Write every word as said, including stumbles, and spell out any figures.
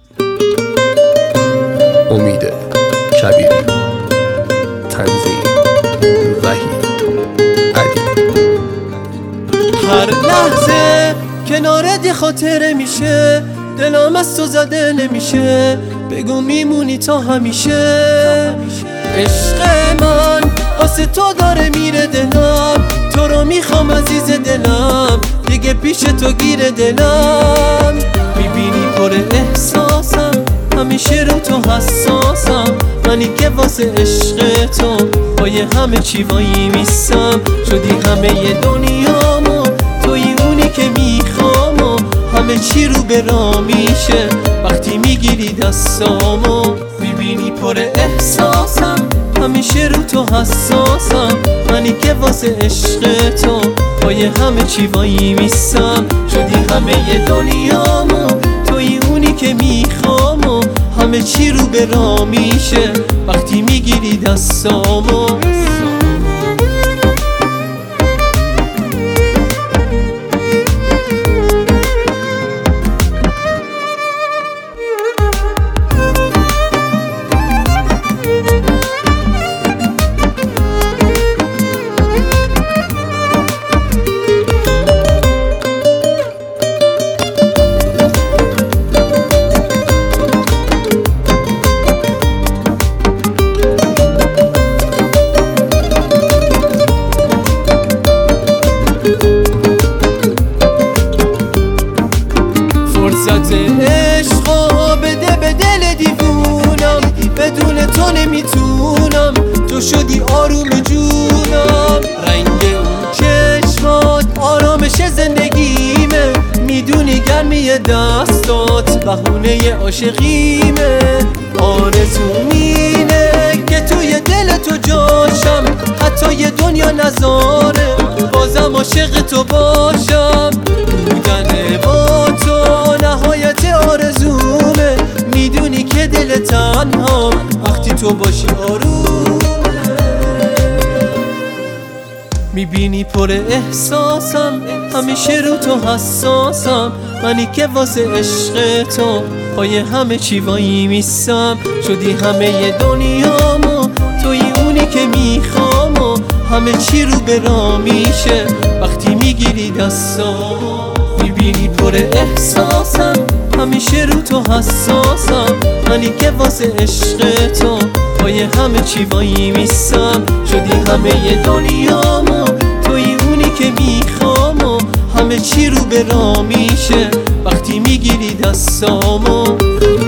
امید کبیری، تنظیم وحید علی. هر لحظه کنارت خاطره میشه، دلم از تو زده نمیشه، بگو میمونی تا همیشه. عشق من واسه تو داره میره دلم، تو رو میخوام عزیز دلم، دیگه پیش تو گیره دلم. میبینی پر احساسم، همیشه رو تو حساسم، منی که واسه عشق تو پای همه چی وایی میستم. شدی همه ی دنیامو، توی اونی که میخوام و همه چی رو به راه میشه وقتی میگیری دستامو. میبینی پر احساسم، همیشه رو تو حساسم، منی که واسه عشق تو پای همه چی وایی میستم. شدی همه ی دنیامو، توی اونی که میخوام و همه چی رو به راه میشه وقتی میگیری دستامو. فرصت عشقا بده به دل دیوونم، بدون تو نمیتونم، تو شدی آروم جونم. رنگ اون چشمات آرامش زندگیمه، میدونی گرمی دستات بهونه عاشقیمه. آرزوم اینه که توی دل تو جاشم، حتی یه دنیا نذاره بازم عاشق تو باشم. بودن با تو نهایت آرزومه، میدونی که دل تنها وقتی تو باشی آرومه. میبینی پر احساسم، همیشه رو تو حساسم، منی که واسه عشق تو پای همه چی وایی میستم. شدی همه ی دنیامو، توی اونی که میخوام و همه چی رو به راه میشه وقتی میگیری دستامو. میبینی پر احساسم، همیشه رو تو حساسم، منی که واسه عشق تو پای همه چی وایی میستم. شدی همه ی دنیامو، توی اونی که میخوام و همه چی رو به راه میشه وقتی میگیری دستامو.